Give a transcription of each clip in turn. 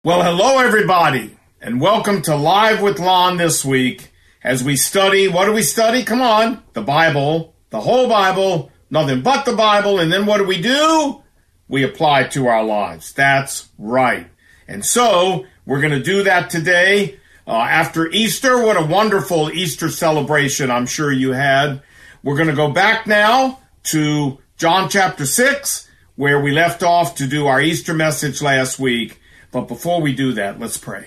Well, hello everybody, and welcome to Live with Lon this week as we study, what do we study? Come on, the Bible, the whole Bible, nothing but the Bible, and then what do? We apply it to our lives. That's right. And so, we're going to do that today after Easter. What a wonderful Easter celebration I'm sure you had. We're going to go back now to John chapter 6, where we left off to do our Easter message last week. But before we do that, let's pray.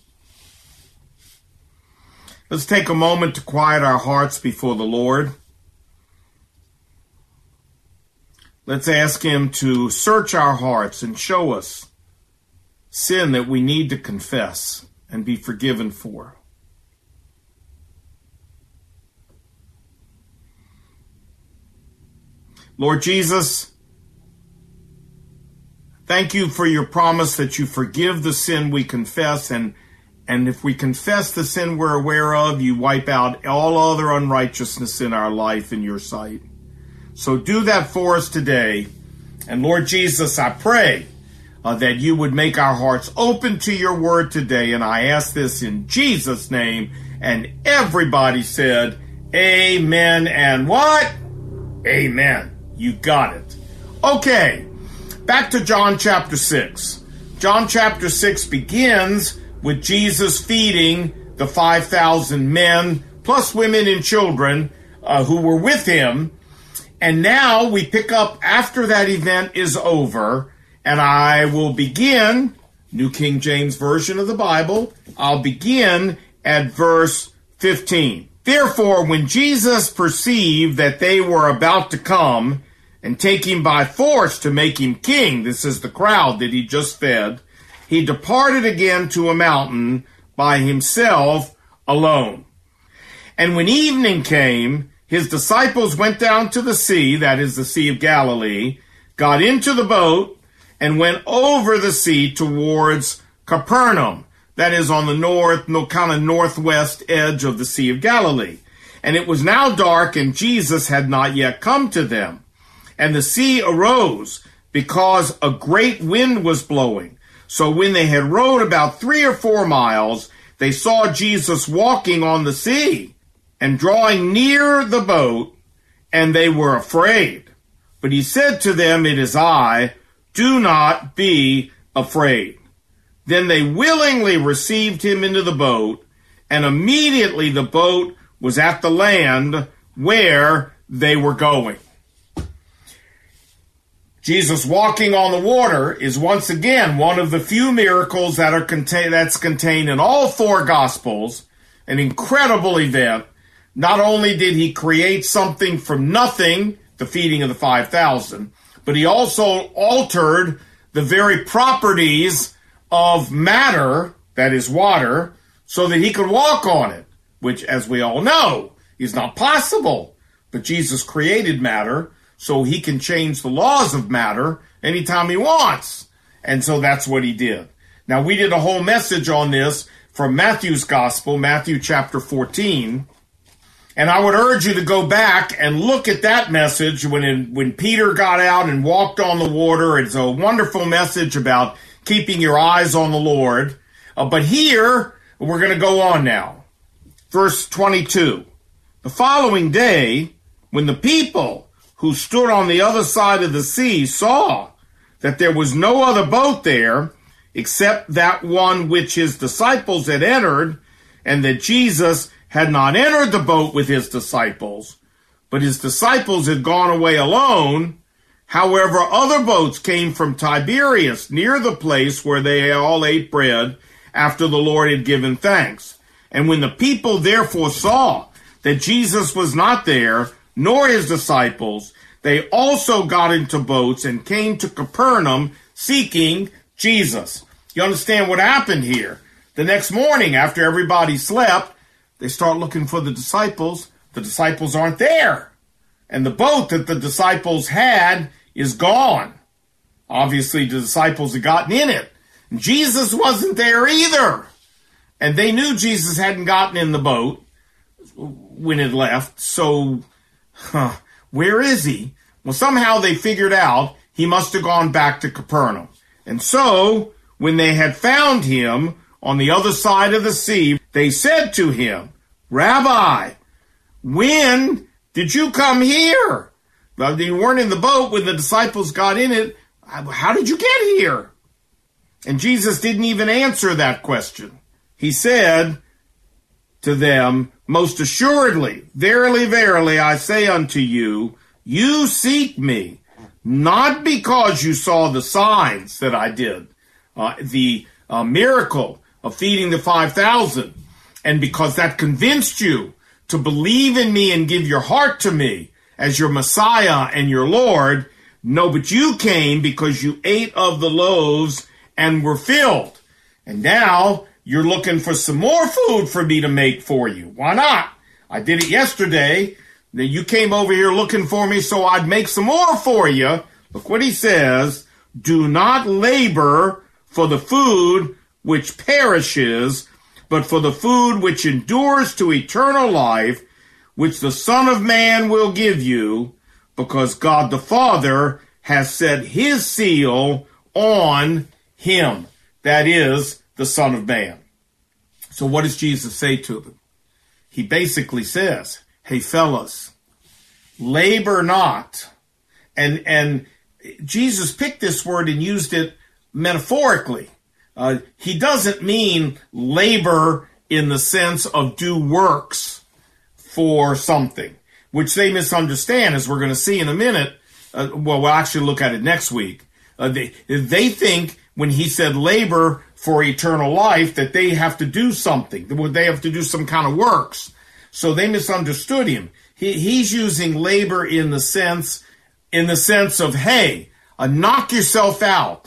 Let's take a moment to quiet our hearts before the Lord. Let's ask Him to search our hearts and show us sin that we need to confess and be forgiven for. Lord Jesus, thank you for your promise that you forgive the sin we confess, and if we confess the sin we're aware of, you wipe out all other unrighteousness in our life in your sight. So do that for us today. And Lord Jesus, I pray that you would make our hearts open to your word today, and I ask this in Jesus' name. And everybody said, amen. And what? Amen. You got it. Okay. Back to John chapter 6. John chapter 6 begins with Jesus feeding the 5,000 men, plus women and children who were with him. And now we pick up after that event is over, and I will begin, New King James Version of the Bible, I'll begin at verse 15. Therefore, when Jesus perceived that they were about to come and take him by force to make him king, this is the crowd that he just fed, he departed again to a mountain by himself alone. And when evening came, his disciples went down to the sea, that is the Sea of Galilee, got into the boat, and went over the sea towards Capernaum, that is on the kind of northwest edge of the Sea of Galilee. And it was now dark, and Jesus had not yet come to them. And the sea arose because a great wind was blowing. So when they had rowed about 3 or 4 miles, they saw Jesus walking on the sea and drawing near the boat, and they were afraid. But he said to them, "It is I, do not be afraid." Then they willingly received him into the boat, and immediately the boat was at the land where they were going. Jesus walking on the water is once again one of the few miracles that's contained in all 4 Gospels, an incredible event. Not only did he create something from nothing, the feeding of the 5,000, but he also altered the very properties of matter, that is water, so that he could walk on it, which, as we all know, is not possible. But Jesus created matter, so he can change the laws of matter anytime he wants. And so that's what he did. Now, we did a whole message on this from Matthew's Gospel, Matthew chapter 14. And I would urge you to go back and look at that message when Peter got out and walked on the water. It's a wonderful message about keeping your eyes on the Lord. But here, we're going to go on now. Verse 22. The following day, when the people who stood on the other side of the sea saw that there was no other boat there except that one which his disciples had entered, and that Jesus had not entered the boat with his disciples, but his disciples had gone away alone. However, other boats came from Tiberias near the place where they all ate bread after the Lord had given thanks. And when the people therefore saw that Jesus was not there, nor his disciples, they also got into boats and came to Capernaum seeking Jesus. You understand what happened here? The next morning, after everybody slept, they start looking for the disciples. The disciples aren't there. And the boat that the disciples had is gone. Obviously, the disciples had gotten in it. And Jesus wasn't there either. And they knew Jesus hadn't gotten in the boat when it left. So, where is he? Well, somehow they figured out he must have gone back to Capernaum. And so, when they had found him on the other side of the sea, they said to him, Rabbi, when did you come here? Well, you weren't in the boat when the disciples got in it. How did you get here? And Jesus didn't even answer that question. He said to them, most assuredly, verily, verily, I say unto you, you seek me, not because you saw the signs that I did, the miracle of feeding the 5,000, and because that convinced you to believe in me and give your heart to me as your Messiah and your Lord. No, but you came because you ate of the loaves and were filled. And now you're looking for some more food for me to make for you. Why not? I did it yesterday. Then you came over here looking for me, so I'd make some more for you. Look what he says. Do not labor for the food which perishes, but for the food which endures to eternal life, which the Son of Man will give you, because God the Father has set his seal on him. That is the Son of Man. So what does Jesus say to them? He basically says, hey fellas, labor not. And Jesus picked this word and used it metaphorically. He doesn't mean labor in the sense of do works for something, which they misunderstand, as we're going to see in a minute. We'll actually look at it next week. They think when he said labor for eternal life that they have to do something. They have to do some kind of works. So they misunderstood him. He's using labor in the sense of, hey, knock yourself out.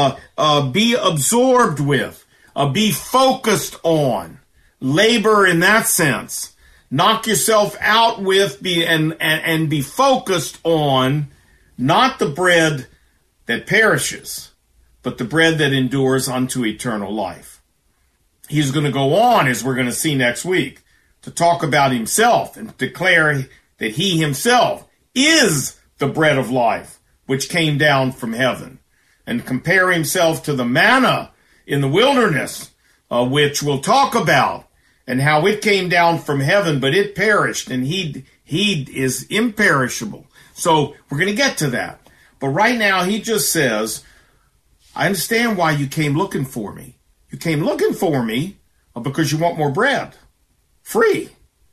Be absorbed with, be focused on. Labor in that sense. Knock yourself out with, and be focused on not the bread that perishes, but the bread that endures unto eternal life. He's going to go on, as we're going to see next week, to talk about himself and declare that he himself is the bread of life, which came down from heaven, and compare himself to the manna in the wilderness, which we'll talk about, and how it came down from heaven, but it perished, and he is imperishable. So we're going to get to that. But right now, he just says, I understand why you came looking for me. You came looking for me because you want more bread. Free.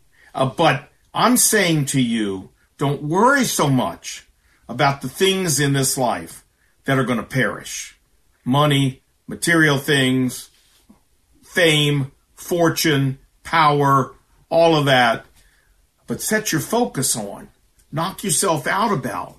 But I'm saying to you, don't worry so much about the things in this life that are going to perish. Money, material things, fame, fortune, power, all of that. But set your focus on, knock yourself out about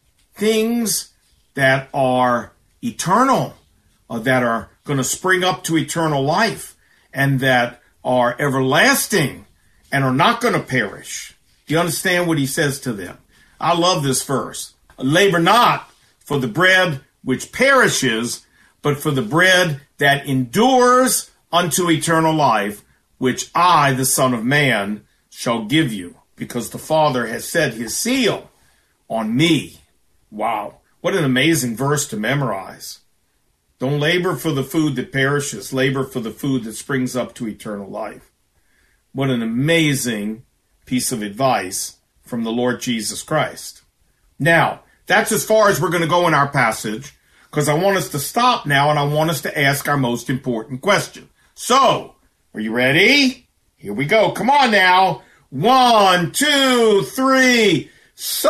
things that are eternal, that are going to spring up to eternal life, and that are everlasting and are not going to perish. Do you understand what he says to them? I love this verse. Labor not for the bread which perishes, but for the bread that endures unto eternal life, which I, the Son of Man, shall give you, because the Father has set his seal on me. Wow, what an amazing verse to memorize. Don't labor for the food that perishes, labor for the food that springs up to eternal life. What an amazing piece of advice from the Lord Jesus Christ. Now, that's as far as we're going to go in our passage, because I want us to stop now and I want us to ask our most important question. So, are you ready? Here we go. Come on now. 1, 2, 3. So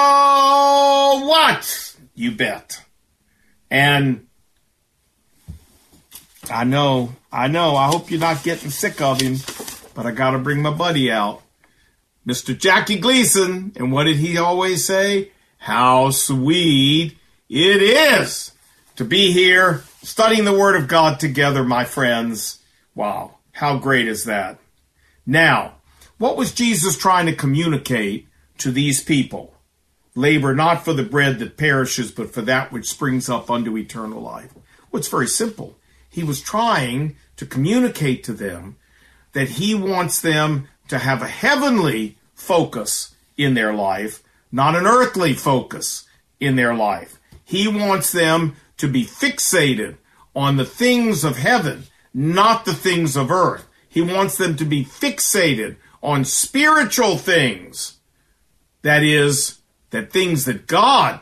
what? You bet. And I know. I hope you're not getting sick of him, but I got to bring my buddy out. Mr. Jackie Gleason. And what did he always say? How sweet it is to be here studying the Word of God together, my friends. Wow. How great is that? Now, what was Jesus trying to communicate to these people? Labor not for the bread that perishes, but for that which springs up unto eternal life. Well, it's very simple. He was trying to communicate to them that he wants them to have a heavenly focus in their life, not an earthly focus in their life. He wants them to be fixated on the things of heaven, not the things of earth. He wants them to be fixated on spiritual things. That is, that things that God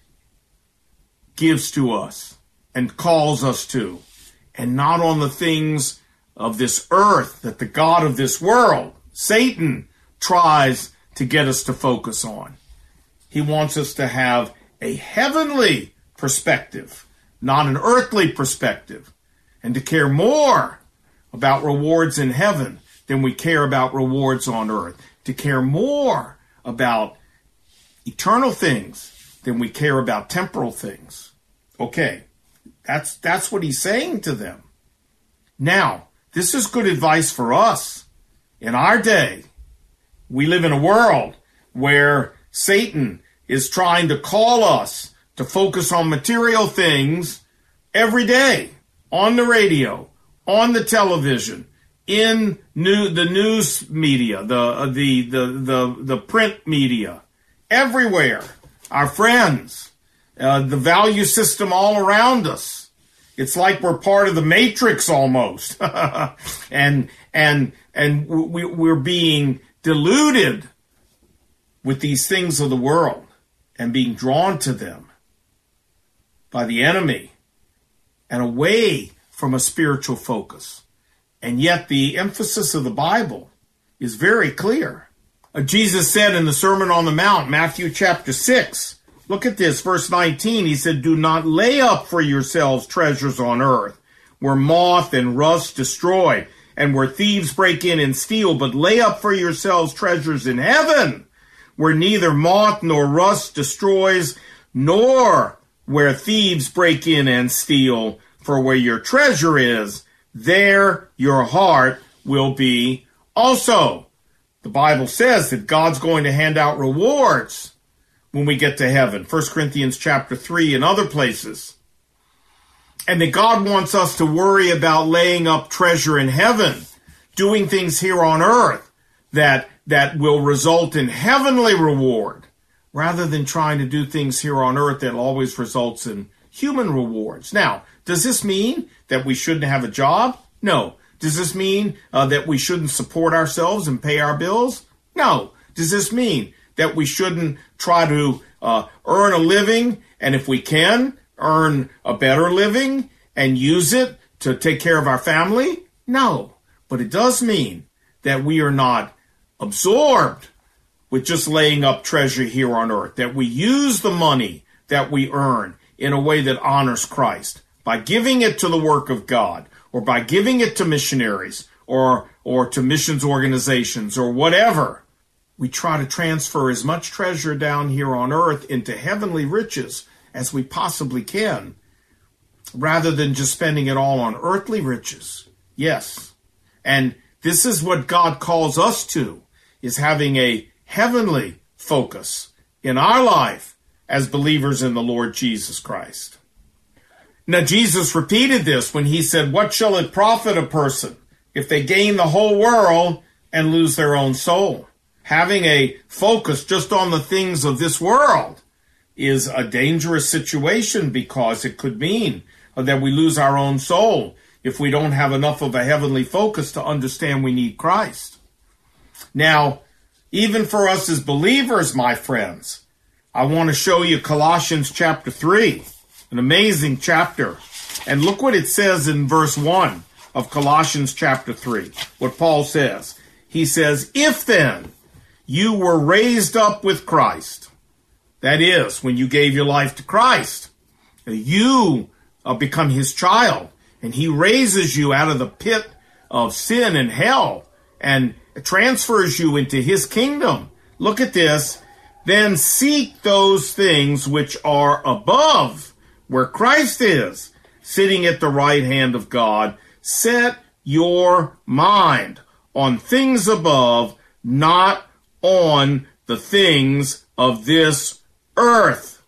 gives to us and calls us to, and not on the things of this earth that the God of this world, Satan, tries to get us to focus on. He wants us to have a heavenly perspective, not an earthly perspective, and to care more about rewards in heaven than we care about rewards on earth, to care more about eternal things than we care about temporal things. Okay, that's what he's saying to them. Now, this is good advice for us. In our day, we live in a world where Satan is trying to call us to focus on material things every day, on the radio, on the television, in the news media, the print media, everywhere. Our friends, the value system all around us. It's like we're part of the Matrix almost, and we're being deluded with these things of the world and being drawn to them by the enemy and away from a spiritual focus. And yet the emphasis of the Bible is very clear. Jesus said in the Sermon on the Mount, Matthew chapter 6, look at this, verse 19, he said, "Do not lay up for yourselves treasures on earth, where moth and rust destroy, and where thieves break in and steal, but lay up for yourselves treasures in heaven, where neither moth nor rust destroys, nor where thieves break in and steal. For where your treasure is, there your heart will be also." The Bible says that God's going to hand out rewards when we get to heaven. 1 Corinthians chapter 3 and other places. And that God wants us to worry about laying up treasure in heaven, doing things here on earth that will result in heavenly reward, rather than trying to do things here on earth that always results in human rewards. Now, does this mean that we shouldn't have a job? No. Does this mean that we shouldn't support ourselves and pay our bills? No. Does this mean that we shouldn't try to earn a living, and if we can, earn a better living and use it to take care of our family? No. But it does mean that we are not absorbed with just laying up treasure here on earth, that we use the money that we earn in a way that honors Christ, by giving it to the work of God, or by giving it to missionaries, or to missions organizations, or whatever. We try to transfer as much treasure down here on earth into heavenly riches as we possibly can, rather than just spending it all on earthly riches. Yes. And this is what God calls us to, is having a heavenly focus in our life as believers in the Lord Jesus Christ. Now, Jesus repeated this when he said, "What shall it profit a person if they gain the whole world and lose their own soul?" Having a focus just on the things of this world is a dangerous situation, because it could mean that we lose our own soul if we don't have enough of a heavenly focus to understand we need Christ. Now, even for us as believers, my friends, I want to show you Colossians chapter 3. An amazing chapter. And look what it says in verse 1 of Colossians chapter 3. What Paul says. He says, "If then you were raised up with Christ," that is, when you gave your life to Christ, you become his child, and he raises you out of the pit of sin and hell and transfers you into his kingdom. Look at this. "Then seek those things which are above, where Christ is, sitting at the right hand of God. Set your mind on things above, not on the things of this earth."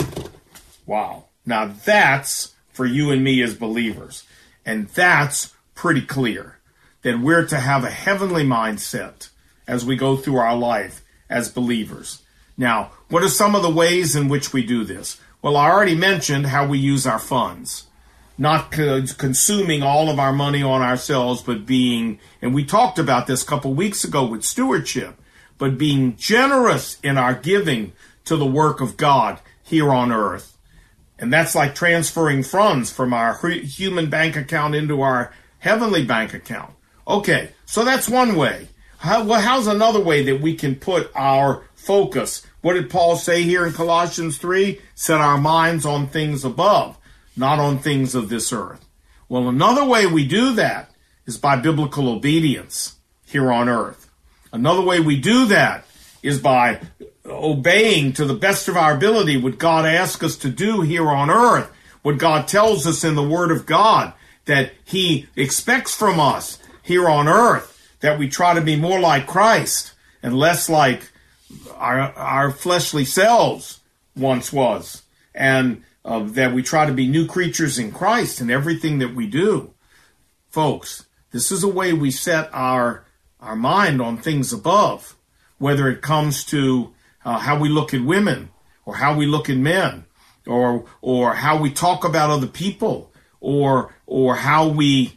Wow. Now that's for you and me as believers. And that's pretty clear, that we're to have a heavenly mindset as we go through our life as believers. Now, what are some of the ways in which we do this? Well, I already mentioned how we use our funds. not consuming all of our money on ourselves, but being, and we talked about this a couple weeks ago with stewardship, but being generous in our giving to the work of God here on earth. And that's like transferring funds from our human bank account into our heavenly bank account. Okay, so that's one way. How's another way that we can put our focus? What did Paul say here in Colossians 3? Set our minds on things above, not on things of this earth. Well, another way we do that is by biblical obedience here on earth. Another way we do that is by obeying to the best of our ability what God asks us to do here on earth, what God tells us in the Word of God that He expects from us here on earth, that we try to be more like Christ and less like our fleshly selves once was, and that we try to be new creatures in Christ in everything that we do. Folks, this is a way we set our mind on things above, whether it comes to how we look at women, or how we look at men, or how we talk about other people, or how we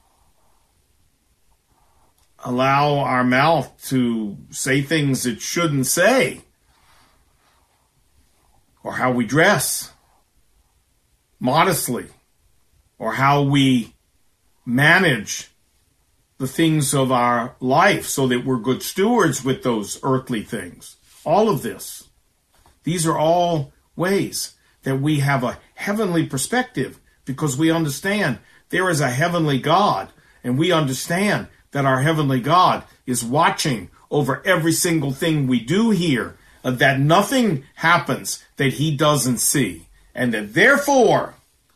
allow our mouth to say things it shouldn't say, or how we dress modestly, or how we manage the things of our life so that we're good stewards with those earthly things. All of this. These are all ways that we have a heavenly perspective, because we understand there is a heavenly God, and we understand that our heavenly God is watching over every single thing we do here, that nothing happens that He doesn't see, and that therefore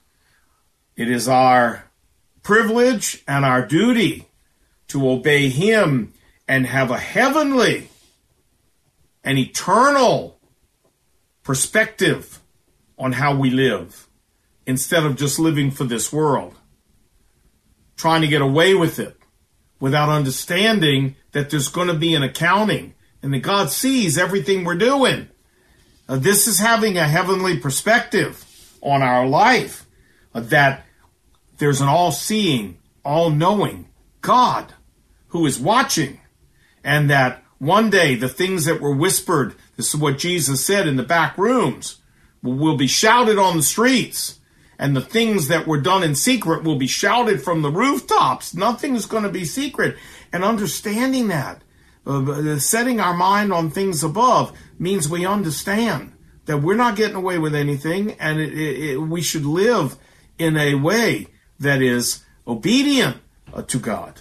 it is our privilege and our duty to obey Him and have a heavenly and eternal perspective on how we live, instead of just living for this world, trying to get away with it without understanding that there's going to be an accounting and that God sees everything we're doing. This is having a heavenly perspective on our life, that there's an all-seeing, all-knowing God who is watching, and that one day the things that were whispered, this is what Jesus said, in the back rooms, will be shouted on the streets, and the things that were done in secret will be shouted from the rooftops. Nothing's going to be secret. And understanding that, setting our mind on things above, means we understand that we're not getting away with anything, and we should live in a way that is obedient to God.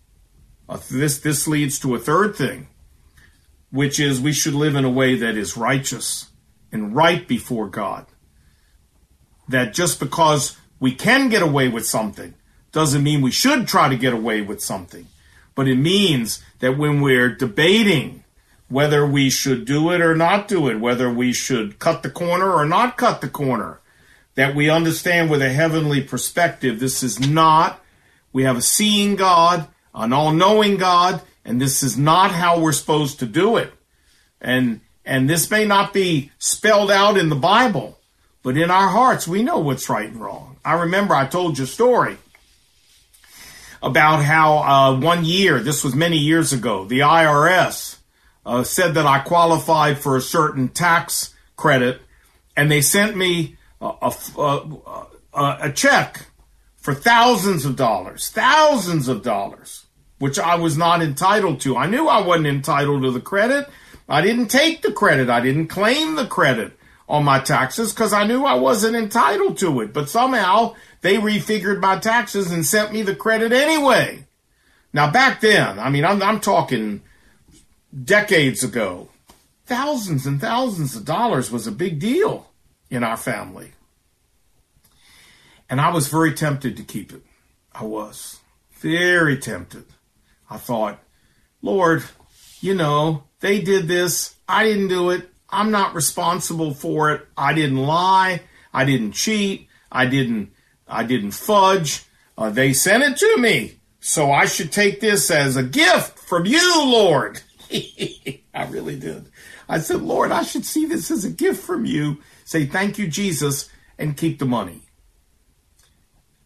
This leads to a third thing, which is we should live in a way that is righteous and right before God. That just because we can get away with something doesn't mean we should try to get away with something. But it means that when we're debating whether we should do it or not do it, whether we should cut the corner or not cut the corner, that we understand with a heavenly perspective, this is not, we have a seeing God, an all-knowing God, and this is not how we're supposed to do it. And this may not be spelled out in the Bible, but in our hearts, we know what's right and wrong. I remember I told you a story about how 1 year, this was many years ago, the IRS said that I qualified for a certain tax credit, and they sent me a check for thousands of dollars, which I was not entitled to. I knew I wasn't entitled to the credit. I didn't take the credit. I didn't claim the credit on my taxes because I knew I wasn't entitled to it. But somehow they refigured my taxes and sent me the credit anyway. Now back then, I mean, I'm talking decades ago, thousands and thousands of dollars was a big deal in our family. And I was very tempted to keep it. I was very tempted. I thought, Lord, you know, they did this. I didn't do it. I'm not responsible for it. I didn't lie. I didn't cheat. I didn't fudge. They sent it to me. So I should take this as a gift from you, Lord. I really did. I said, Lord, I should see this as a gift from you. Say, thank you, Jesus, and keep the money.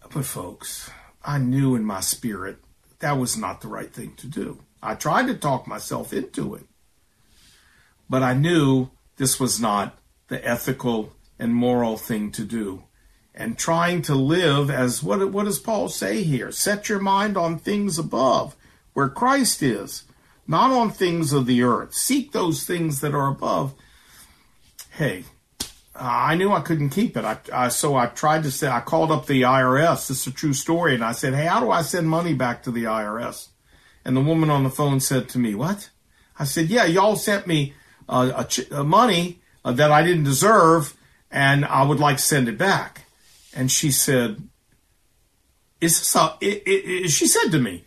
But folks, I knew in my spirit that was not the right thing to do. I tried to talk myself into it. But I knew this was not the ethical and moral thing to do. And trying to live as, what does Paul say here? Set your mind on things above, where Christ is, not on things of the earth. Seek those things that are above. Hey, I knew I couldn't keep it. So I tried to say, I called up the IRS. This is a true story. And I said, hey, how do I send money back to the IRS? And the woman on the phone said to me, what? I said, yeah, y'all sent me money that I didn't deserve, and I would like to send it back. And she said, she said to me,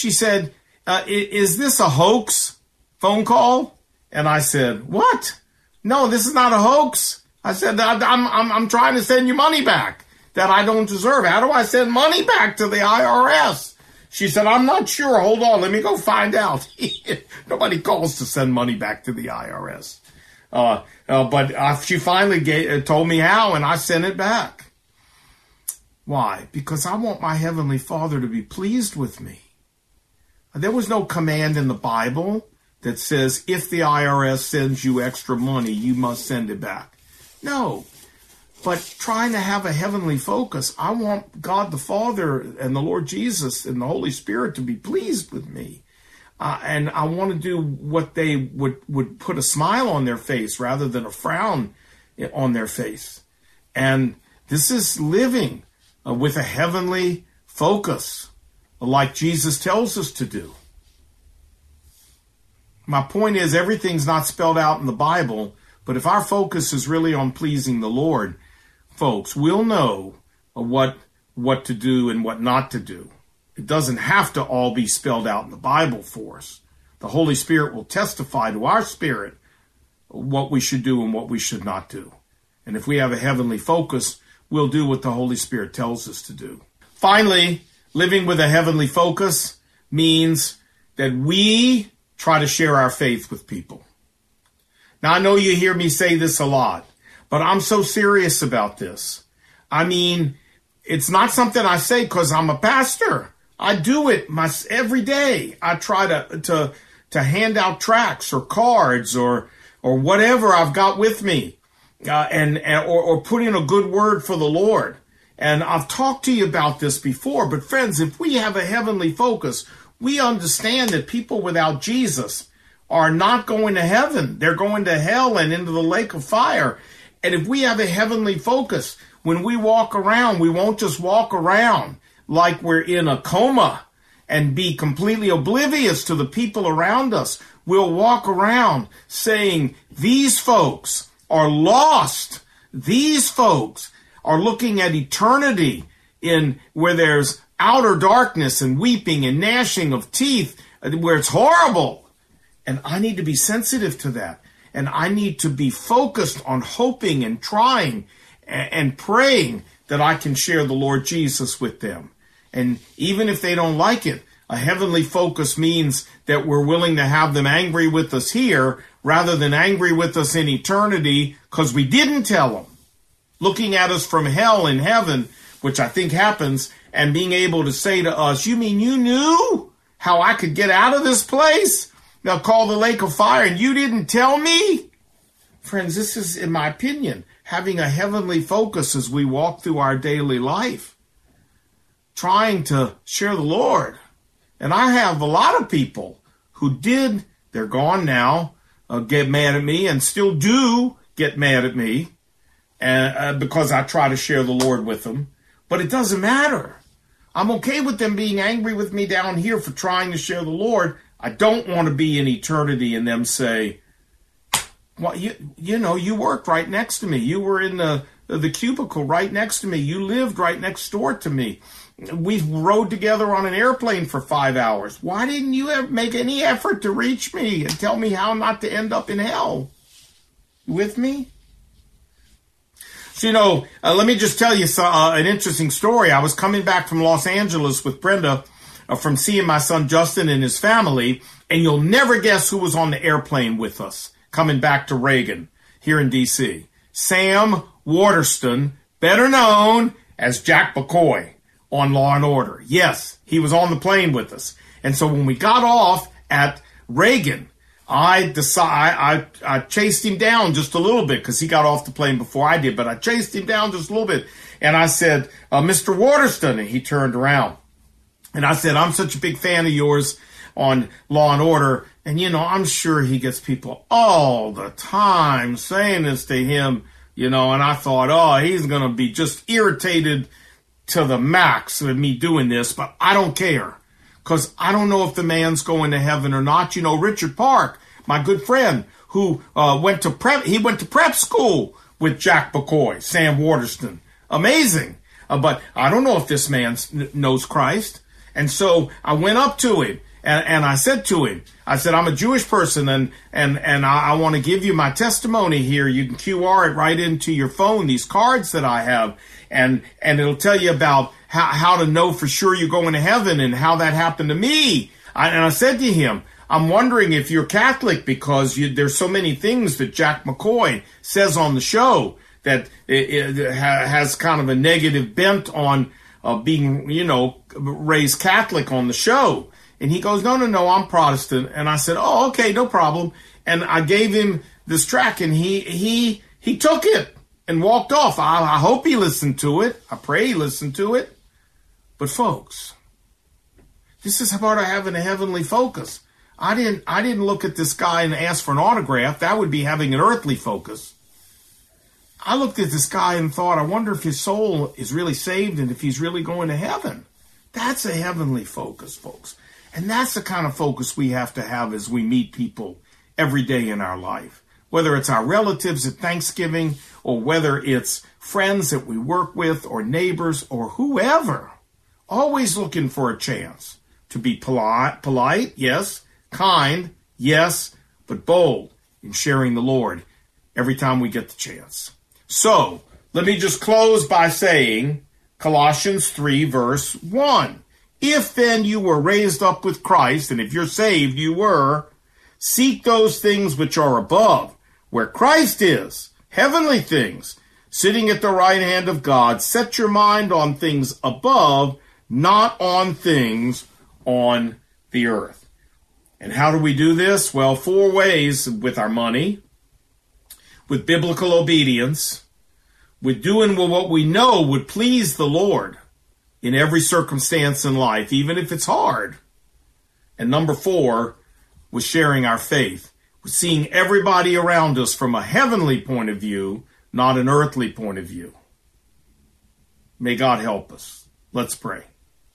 is this a hoax phone call? And I said, what? No, this is not a hoax. I said, I'm trying to send you money back that I don't deserve. How do I send money back to the IRS? She said, I'm not sure. Hold on. Let me go find out. Nobody calls to send money back to the IRS. But she finally told me how, and I sent it back. Why? Because I want my Heavenly Father to be pleased with me. There was no command in the Bible that says, if the IRS sends you extra money, you must send it back. No. But trying to have a heavenly focus, I want God the Father and the Lord Jesus and the Holy Spirit to be pleased with me. And I want to do what they would put a smile on their face rather than a frown on their face. And this is living with a heavenly focus, like Jesus tells us to do. My point is, everything's not spelled out in the Bible, but if our focus is really on pleasing the Lord, folks, we'll know what to do and what not to do. It doesn't have to all be spelled out in the Bible for us. The Holy Spirit will testify to our spirit what we should do and what we should not do. And if we have a heavenly focus, we'll do what the Holy Spirit tells us to do. Finally, living with a heavenly focus means that we try to share our faith with people. Now, I know you hear me say this a lot, but I'm so serious about this. I mean, it's not something I say because I'm a pastor. I do it every day. I try to hand out tracts or cards or whatever I've got with me, or put in a good word for the Lord. And I've talked to you about this before, but friends, if we have a heavenly focus, we understand that people without Jesus are not going to heaven. They're going to hell and into the lake of fire. And if we have a heavenly focus, when we walk around, we won't just walk around like we're in a coma and be completely oblivious to the people around us. We'll walk around saying, these folks are lost. These folks are looking at eternity in where there's outer darkness and weeping and gnashing of teeth, where it's horrible. And I need to be sensitive to that. And I need to be focused on hoping and trying and praying that I can share the Lord Jesus with them. And even if they don't like it, a heavenly focus means that we're willing to have them angry with us here rather than angry with us in eternity because we didn't tell them. Looking at us from hell in heaven, which I think happens, and being able to say to us, you mean you knew how I could get out of this place? They'll call the lake of fire and you didn't tell me? Friends, this is, in my opinion, having a heavenly focus as we walk through our daily life, trying to share the Lord. And I have a lot of people who they're gone now, get mad at me and still do get mad at me because I try to share the Lord with them. But it doesn't matter. I'm okay with them being angry with me down here for trying to share the Lord. I don't want to be in eternity and them say, well, you worked right next to me. You were in the cubicle right next to me. You lived right next door to me. We rode together on an airplane for 5 hours. Why didn't you ever make any effort to reach me and tell me how not to end up in hell? You with me? So, let me just tell you an interesting story. I was coming back from Los Angeles with Brenda from seeing my son Justin and his family, and you'll never guess who was on the airplane with us coming back to Reagan here in D.C. Sam Waterston, better known as Jack McCoy, on Law and Order. Yes, he was on the plane with us. And so when we got off at Reagan, I chased him down just a little bit because he got off the plane before I did, but I chased him down just a little bit. And I said, Mr. Waterston, and he turned around. And I said, I'm such a big fan of yours on Law and Order. And, I'm sure he gets people all the time saying this to him, and I thought, he's going to be just irritated to the max with me doing this, but I don't care. Because I don't know if the man's going to heaven or not. Richard Park, my good friend, who went to prep school with Jack McCoy, Sam Waterston. Amazing. But I don't know if this man knows Christ. And so I went up to him and I said to him, I'm a Jewish person and I want to give you my testimony here. You can QR it right into your phone, these cards that I have, and it'll tell you about how to know for sure you're going to heaven and how that happened to me. And I said to him, I'm wondering if you're Catholic because there's so many things that Jack McCoy says on the show that it has kind of a negative bent on being, raised Catholic on the show. And he goes, no, I'm Protestant. And I said, oh, okay, no problem. And I gave him this track and he took it and walked off. I hope he listened to it. I pray he listened to it. But folks, this is about having a heavenly focus. I didn't look at this guy and ask for an autograph. That would be having an earthly focus. I looked at this guy and thought, I wonder if his soul is really saved and if he's really going to heaven. That's a heavenly focus, folks. And that's the kind of focus we have to have as we meet people every day in our life. Whether it's our relatives at Thanksgiving or whether it's friends that we work with or neighbors or whoever. Always looking for a chance to be polite, yes, kind, yes, but bold in sharing the Lord every time we get the chance. So, let me just close by saying Colossians 3 verse 1. If then you were raised up with Christ, and if you're saved, you were, seek those things which are above, where Christ is, heavenly things, sitting at the right hand of God. Set your mind on things above, not on things on the earth. And how do we do this? Well, 4 ways: with our money, with biblical obedience, with doing what we know would please the Lord in every circumstance in life, even if it's hard. And number 4, with sharing our faith, with seeing everybody around us from a heavenly point of view, not an earthly point of view. May God help us. Let's pray.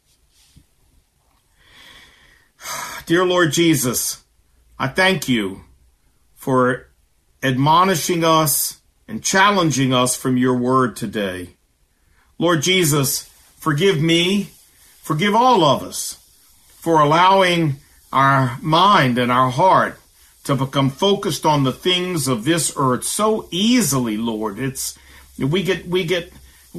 Dear Lord Jesus, I thank you for admonishing us and challenging us from your word today. Lord Jesus, forgive me, forgive all of us for allowing our mind and our heart to become focused on the things of this earth so easily, Lord. We get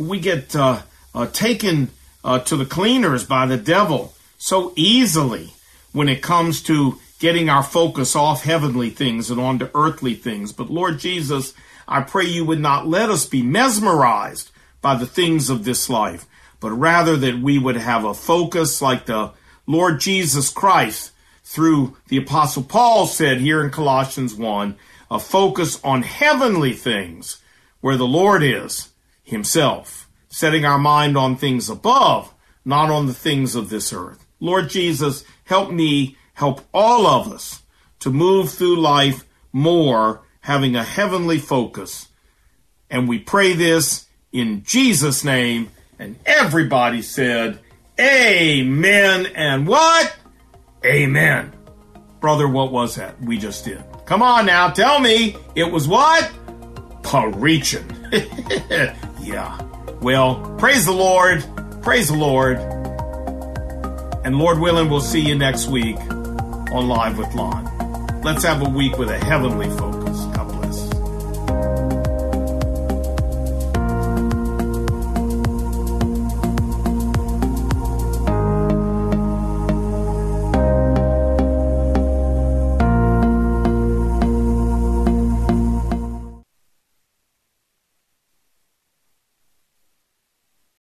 taken to the cleaners by the devil so easily when it comes to getting our focus off heavenly things and onto earthly things. But Lord Jesus, I pray you would not let us be mesmerized by the things of this life, but rather that we would have a focus like the Lord Jesus Christ through the Apostle Paul said here in Colossians 1, a focus on heavenly things where the Lord is himself, setting our mind on things above, not on the things of this earth. Lord Jesus, help me, help all of us to move through life more having a heavenly focus. And we pray this in Jesus' name. And everybody said, amen. And what? Amen. Brother, what was that we just did? Come on now, tell me. It was what? Preaching. Yeah. Well, praise the Lord. Praise the Lord. And Lord willing, we'll see you next week on Live with Lon. Let's have a week with a heavenly focus.